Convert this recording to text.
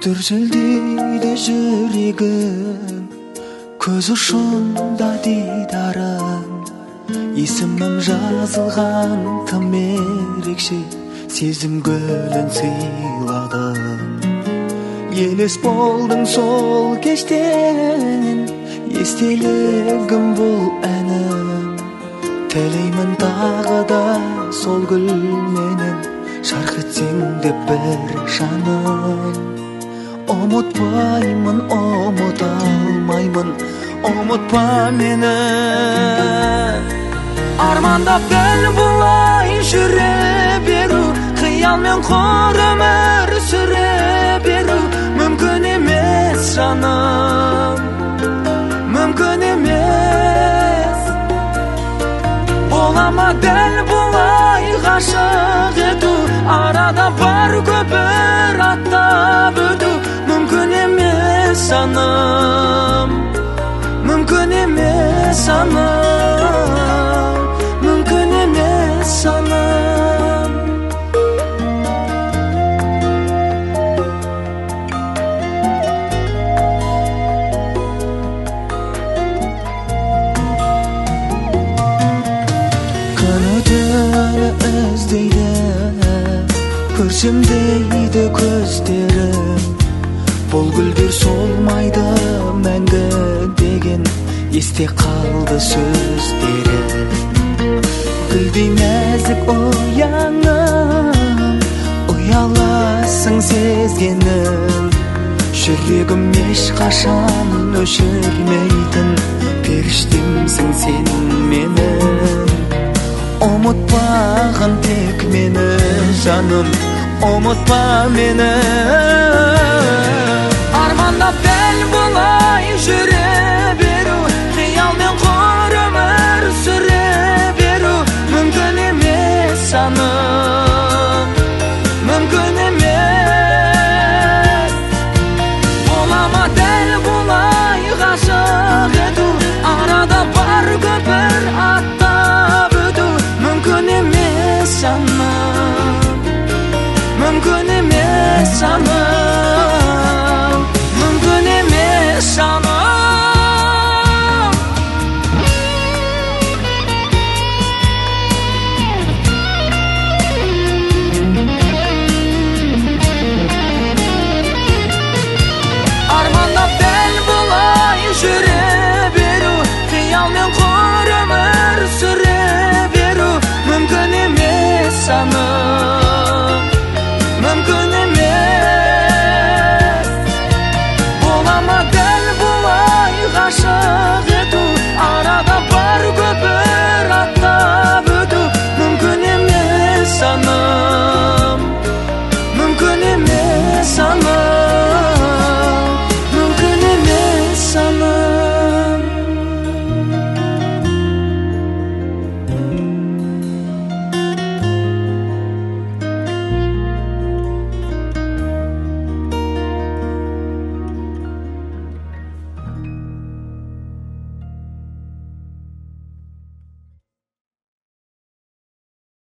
дүрсілдейді жүрегім, көз ұшында дидарым, есімім жазылған тым ерекше, сезім гүлін сыйладым. Елес болдың сол кештен, естелігім бұл әнім. Тілеймін тағы да сол гүлменен, шарқ етсең деп бір жаным. Ұмытпаймын, ұмыта алмаймын, ұмытпа мені. Армандап дәл бұлай жүре беру, қиялмен құр өмір сүре беру мүмкін емес жаным, мүмкін емес. Бола ма дәл бұлай ғашық ету, арада бар көпір аттап өту мүмкін емес жаным, мүмкін емес жаным, мүмкін емес жаным. Күні түні іздейді, көрсем дейді көздерім. Бұл гүлдер солмайды мәңгі деген, есте қалды сөздері. Гүлдей нәзік ұяңым, ұяласың сезгенім. Жүрегім ешқашан өшірмейтін періштемсің сен менің. Ұмытпағын тек мені жаным, ұмытпа мені.